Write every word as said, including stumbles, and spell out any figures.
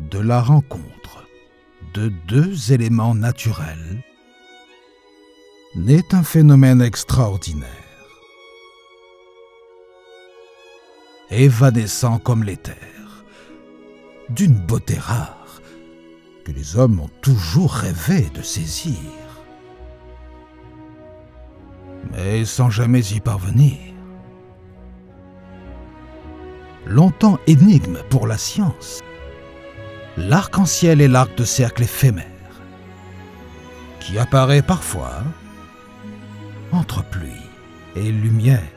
de la rencontre de deux éléments naturels naît un phénomène extraordinaire, évanescent comme l'éther, d'une beauté rare que les hommes ont toujours rêvé de saisir, mais sans jamais y parvenir. Longtemps énigme pour la science, l'arc-en-ciel est l'arc de cercle éphémère qui apparaît parfois entre pluie et lumière.